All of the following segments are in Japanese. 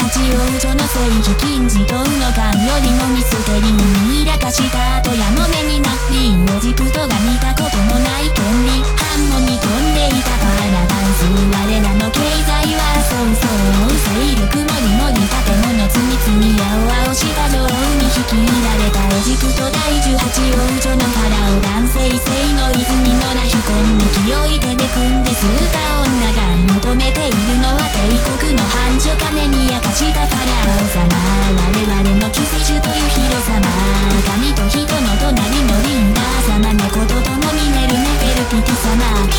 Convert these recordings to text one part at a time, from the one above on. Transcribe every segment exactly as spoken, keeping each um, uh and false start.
八王女の聖域金字塔の間よりもミステリーに抱かした後やの目になりエジプトが見たことのない権利反応に飛んでいたパラダイス我らの経済はそうそう勢力もりもり建物積み積み青々した女王に引き入られたエジプト第十八王女のファラオ男性性の泉のラヒコン勢い手で組んで吸った女が求めているのは帝国の繁盛金に明かしたファラオ様我々の救世主という広さま神と人の隣のリンダー様猫と共に寝るネフェルピティ様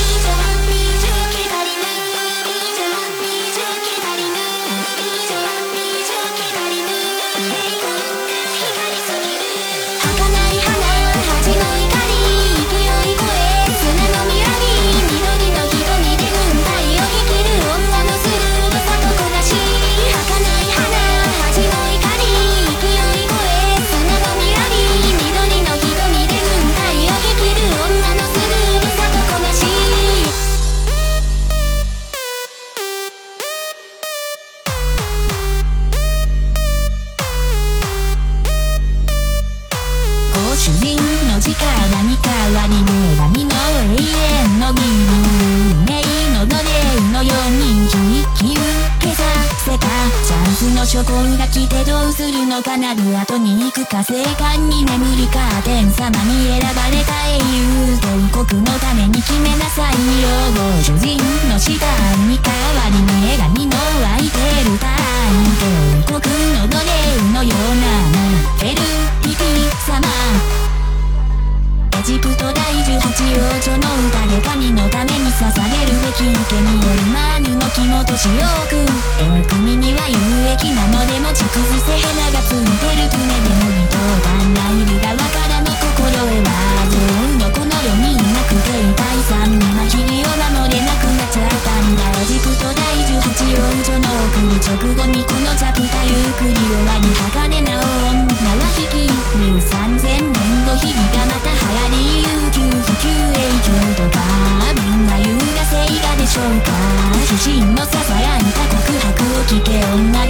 主人の力に変わり女神の永遠の義運命の奴隷のように引き受けさせたチャンスの諸行が来てどうするのかなる後に行くか生還に眠るカーテン様に選ばれた英雄帝国のために決めなさいよご主人の下に代わりに女神の湧いてるタイ帝国の奴隷のようなフェルピティ様エジプト第十八王女の歌で神のために捧げるべき生贄エルマーヌの肝と塩君エクミには有益なので持ち崩せヘナがついてる船でも二頭断ライル側からの心得は女王のこの世にいなくて遺体さんには日々を守れなくなっちゃったんだエジプト第十八王女の送る直後にこのチャプターゆっくり終わり鋼な女は引き入る三千年後日々がまた流行り有給不給永久とかみんな言うが正義がでしょうか主人の囁いた告白を聞け女